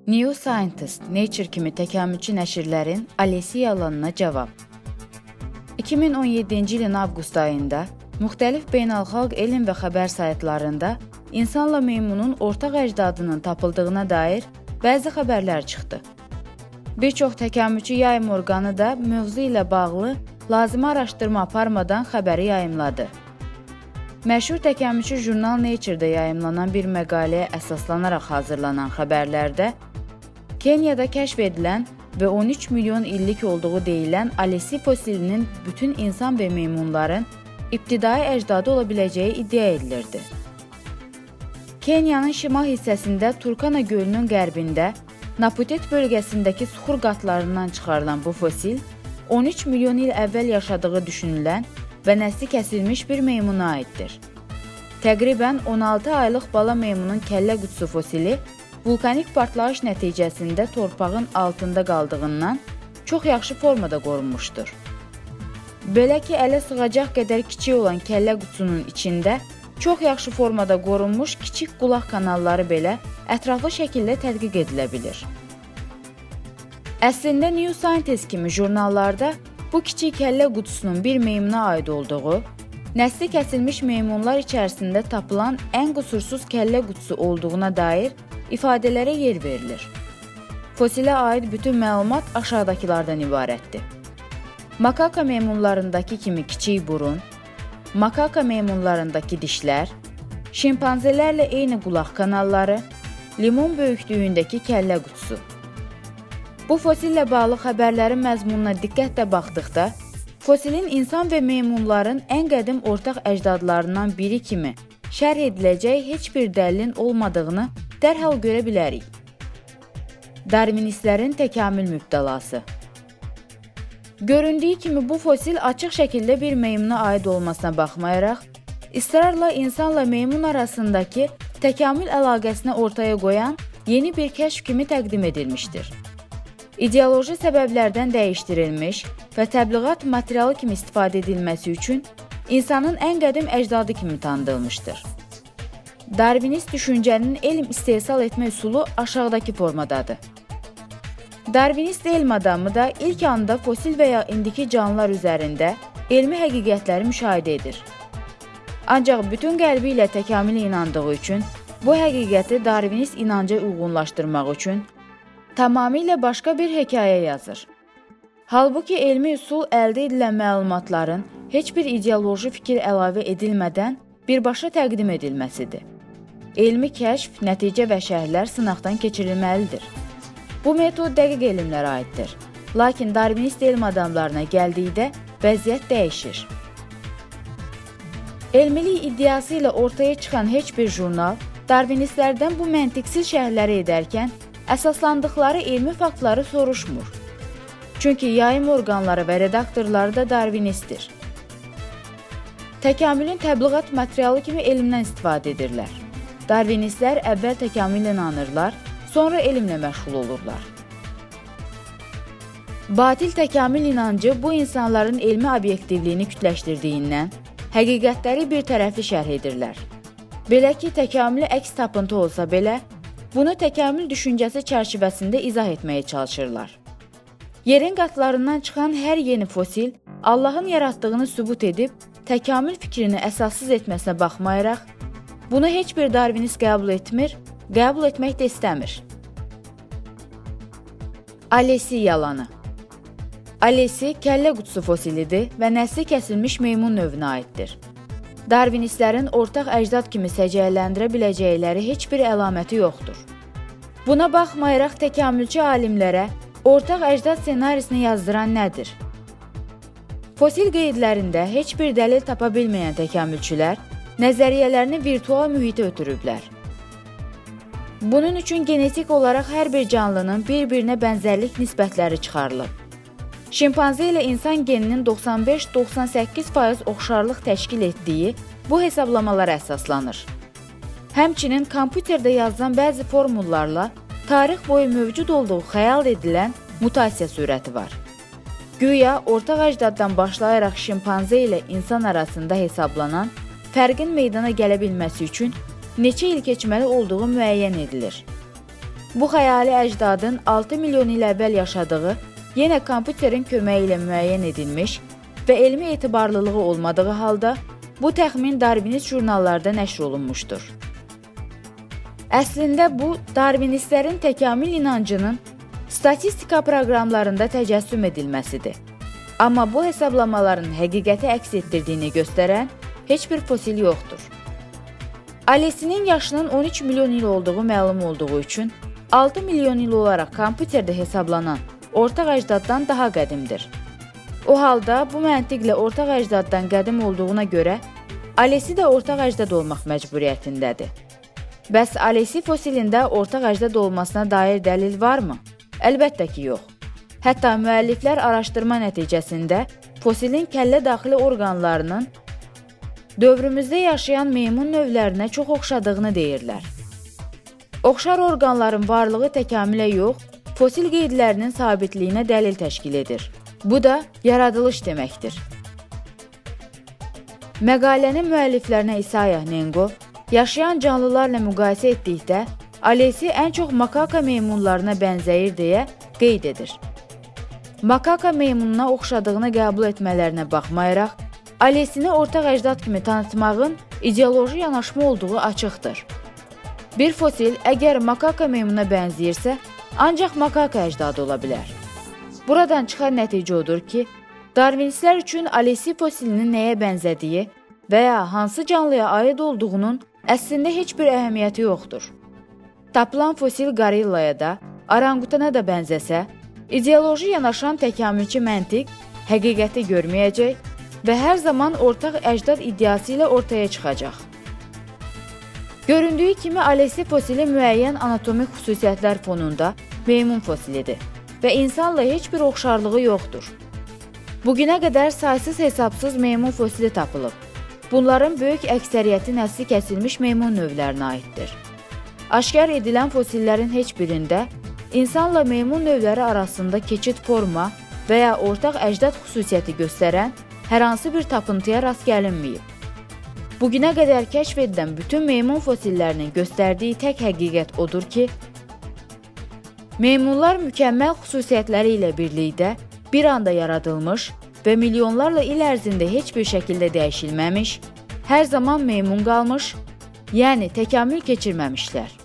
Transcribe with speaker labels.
Speaker 1: New Scientist, Nature kimi təkamülçü nəşrlərin Alesi yalanına cavab. 2017-ci ilin avqust ayında müxtəlif beynəlxalq elm və xəbər saytlarında insanla meymunun ortaq əcdadının tapıldığına dair bəzi xəbərlər çıxdı. Bir çox təkamülçü yayım orqanı da mövzu ilə bağlı lazımi araşdırma aparmadan xəbəri yayımladı. Məşhur təkamülçü jurnal Nature-da yayımlanan bir məqaləyə əsaslanaraq hazırlanan xəbərlərdə Kenyada kəşf edilən və 13 milyon illik olduğu deyilən Alesi fosilinin bütün insan və meymunların ibtidai əcdadı ola biləcəyi iddia edilirdi. Kenyanın şimal hissəsində Turkana gölünün qərbində Naputet bölgəsindəki suxur qatlarından çıxarılan bu fosil 13 milyon il əvvəl yaşadığı düşünülən və nəsli kəsilmiş bir meymuna aiddir. Təqribən 16 aylıq bala meymunun kəllə qutusu fosili vulkanik partlayış nəticəsində torpağın altında qaldığından çox yaxşı formada qorunmuşdur. Belə ki, ələ sığacaq qədər kiçik olan kəllə qutusunun içində çox yaxşı formada qorunmuş kiçik qulaq kanalları belə ətraflı şəkildə tədqiq edilə bilir. Əslində New Scientist kimi jurnallarda bu kiçik kəllə qutusunun bir meymuna aid olduğu, nəsli kəsilmiş meymunlar içərisində tapılan ən qüsursuz kəllə qutusu olduğuna dair ifadələrə yer verilir. Fosilə aid bütün məlumat aşağıdakılardan ibarətdir. Makaka meymunlarındakı kimi kiçik burun, makaka meymunlarındakı dişlər, şimpanzelərlə eyni qulaq kanalları, limon böyüklüyündəki kəllə qutusu. Bu fosillə bağlı xəbərlərin məzmununa diqqətlə baxdıqda, fosilin insan və meymunların ən qədim ortaq əcdadlarından biri kimi şərh ediləcək heç bir dəlilin olmadığını dərhal görə bilərik. Darwinistlərin təkamül mübtəlası. Göründüyü kimi bu fosil açıq şəkildə bir meymuna aid olmasına baxmayaraq, israrla insanla meymun arasındakı təkamül əlaqəsini ortaya qoyan yeni bir kəşf kimi təqdim edilmişdir. İdeoloji səbəblərdən dəyişdirilmiş və təbliğat materialı kimi istifadə edilməsi üçün insanın ən qədim əcdadı kimi tanıdılmışdır. Darwinist düşüncənin elm istehsal etmə üsulu aşağıdakı formadadır. Darwinist elm adamı da ilk anda fosil və ya indiki canlılar üzərində elmi həqiqətləri müşahidə edir. Ancaq bütün qəlbi ilə təkamülə inandığı üçün bu həqiqəti Darwinist inanca uyğunlaşdırmaq üçün tamamilə başqa bir hekayə yazır. Halbuki elmi üsul əldə edilən məlumatların heç bir ideoloji fikir əlavə edilmədən birbaşa təqdim edilməsidir. Elmi kəşf, nəticə və şərhlər sınaqdan keçirilməlidir. Bu metod dəqiq elmlərə aiddir. Lakin Darwinist elm adamlarına gəldikdə vəziyyət dəyişir. Elmilik iddiası ilə ortaya çıxan heç bir jurnal Darwinistlərdən bu məntiqsiz şərhləri edərkən əsaslandıqları elmi faktları soruşmur. Çünki yayım orqanları və redaktorları da Darwinistdir. Təkamülün təbliğat materialı kimi elmdən istifadə edirlər. Darwinistlər əvvəl təkamülə inanırlar, sonra elmlə məşğul olurlar. Batil təkamül inancı bu insanların elmi obyektivliyini kütləşdirdiyindən həqiqətləri bir tərəfli şərh edirlər. Belə ki, təkamülə əks tapıntı olsa belə, bunu təkamül düşüncəsi çərçivəsində izah etməyə çalışırlar. Yerin qatlarından çıxan hər yeni fosil Allahın yaratdığını sübut edib, təkamül fikrini əsassız etməsinə baxmayaraq, bunu heç bir Darwinist qəbul etmir, qəbul etmək də istəmir. Alesi yalanı. Alesi kəllə qutusu fosilidir və nəsli kəsilmiş meymun növünə aiddir. Darwinistlərin ortaq əcdad kimi səciyyələndirə biləcəkləri heç bir əlaməti yoxdur. Buna baxmayaraq təkamülçü alimlərə ortaq əcdad ssenarisini yazdıran nədir? Fosil qeydlərində heç bir dəlil tapa bilməyən təkamülçülər nəzəriyyələrini virtual mühitə ötürüblər. Bunun üçün genetik olaraq hər bir canlının bir-birinə bənzərlik nisbətləri çıxarılıb. Şimpanze ilə insan geninin 95-98% oxşarlıq təşkil etdiyi bu hesablamalara əsaslanır. Həmçinin kompüterdə yazılan bəzi formullarla tarix boyu mövcud olduğu xəyal edilən mutasiya sürəti var. Güya ortaq əcdaddan başlayaraq şimpanze ilə insan arasında hesablanan fərqin meydana gələ bilməsi üçün neçə il keçməli olduğu müəyyən edilir. Bu xəyali əcdadın 6 milyon il əvvəl yaşadığı yenə kompüterin köməyi ilə müəyyən edilmiş və elmi etibarlılığı olmadığı halda bu təxmin Darvinist jurnallarda nəşr olunmuşdur. Əslində bu, Darvinistlərin təkamül inancının statistika proqramlarında təcəssüm edilməsidir. Amma bu hesablamaların həqiqəti əks etdirdiyini göstərən heç bir fosil yoxdur. Alesinin yaşının 13 milyon il olduğu məlum olduğu üçün 6 milyon il olaraq kompüterdə hesablanan ortaq əcdaddan daha qədimdir. O halda bu məntiqlə ortaq əcdaddan qədim olduğuna görə Alesi də ortaq əcdad olmaq məcburiyyətindədir. Bəs Alesi fosilində ortaq əcdad olmasına dair dəlil varmı? Əlbəttə ki, yox. Hətta müəlliflər araşdırma nəticəsində fosilin kəllə daxili orqanlarının dövrümüzdə yaşayan meymun növlərinə çox oxşadığını deyirlər. Oxşar orqanların varlığı təkamülə yox, fosil qeydlərinin sabitliyinə dəlil təşkil edir. Bu da yaradılış deməkdir. Məqalənin müəlliflərinə Isaiah Nengo yaşayan canlılarla müqayisə etdikdə Alesi ən çox makaka meymunlarına bənzəyir deyə qeyd edir. Makaka meymununa oxşadığını qəbul etmələrinə baxmayaraq, Alesini ortaq əcdad kimi tanıtmağın ideoloji yanaşma olduğu açıqdır. Bir fosil əgər makaka meymuna bənzəyirsə, ancaq makaka əcdadı ola bilər. Buradan çıxan nəticə odur ki, Darvinistlər üçün Alesi fosilinin nəyə bənzədiyi və ya hansı canlıya aid olduğunun əslində heç bir əhəmiyyəti yoxdur. Tapılan fosil qorillaya da, orangutana da bənzəsə, ideoloji yanaşan təkamülçü məntiq həqiqəti görməyəcək və hər zaman ortaq əcdad iddiası ilə ortaya çıxacaq. Göründüyü kimi Alesi fosili müəyyən anatomik xüsusiyyətlər fonunda meymun fosilidir və insanla heç bir oxşarlığı yoxdur. Bugünə qədər saysız hesabsız meymun fosili tapılıb. Bunların böyük əksəriyyəti nəsli kəsilmiş meymun növlərinə aiddir. Aşkar edilən fosillərin heç birində insanla meymun növləri arasında keçid forma və ya ortaq əcdad xüsusiyyəti göstərən hər hansı bir tapıntıya rast gəlinməyib. Bugünə qədər kəşf edilən bütün meymun fosillərinin göstərdiyi tək həqiqət odur ki, meymunlar mükəmməl xüsusiyyətləri ilə birlikdə bir anda yaradılmış və milyonlarla il ərzində heç bir şəkildə dəyişilməmiş, hər zaman meymun qalmış, yəni təkamül keçirməmişlər.